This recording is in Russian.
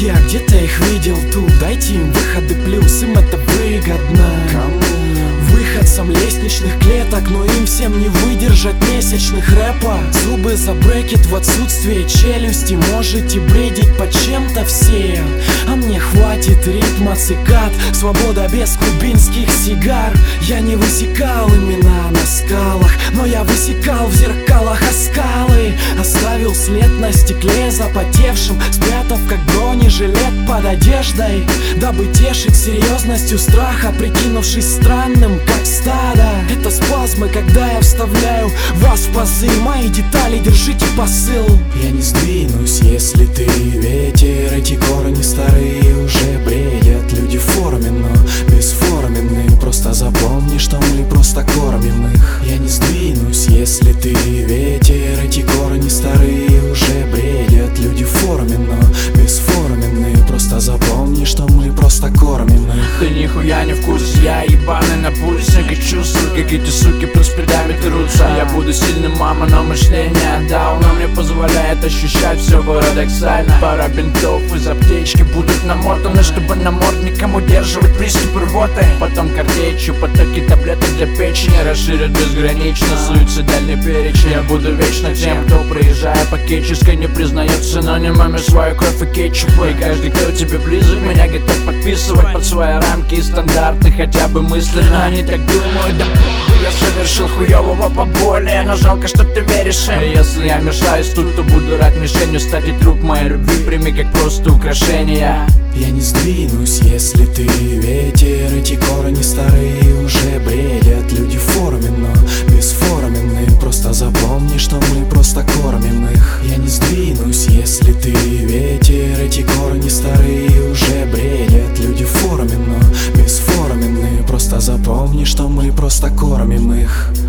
Я где-то их видел тут. Дайте им выходы, плюс им это выгодно. Выходцам лестничных клеток, но им всем не выдержать месячных рэпа. Зубы за брекет в отсутствие челюсти. Можете бредить под чем-то все, а мне хватит ритма цикад. Свобода без кубинских сигар. Я не высекал имена на скалах, но я высекал в зеркалах оскалы. Оставил след на стекле запотевшим, спрятав как бронежилет под одеждой, дабы тешить серьезностью страха, прикинувшись странным, как стадо. Это спазмы, когда я вставляю вас в пазы. Мои детали, держите посыл. Я не сдвинусь, если ты ветер. Эти корни старые уже бредят. Люди в форме, но бесформенные. Просто запомни, что мы просто кормим их. Я не сдвинусь, если ты ветер. Эти корни старые уже бредят. Люди в форме, но бесформенные. Просто запомни, что мы просто кормим их. Ты нихуя не в курсе, я ебаный на пульсе. Как чувствую, как эти суки под спидами трутся. Я буду сильным, мама, но мышление отдал. Но мне позволяет ощущать все парадоксально. Пара бинтов из аптечки будут намотаны, чтобы намордником удерживать приступ рвоты. Потом картечью потоки таблеток для печени расширят безгранично суицидальный перечень. Я буду вечно тем, кто, проезжая по Кетчевской, не признает синонимами свою кровь и кетчуп. И каждый, кто тебе близок, меня готов подписывать под свои рамки и стандарты, хотя бы мысленно. Они так думают, да я совершил хуёвого поболее, но жалко, что ты веришь им. И если я мешаюсь тут, то буду рад мишенью стать, и труп моей любви прими как просто украшение. Я не сдвинусь, если ты ветер. Эти корни старые уже бредят. Люди в форме, но бесформенные. Просто запомни, что мы просто кормим их. Я не сдвинусь, если ты ветер. Эти корни старые уже бредят. Люди в форме, но бесформенные. Просто запомни, что мы просто кормим их.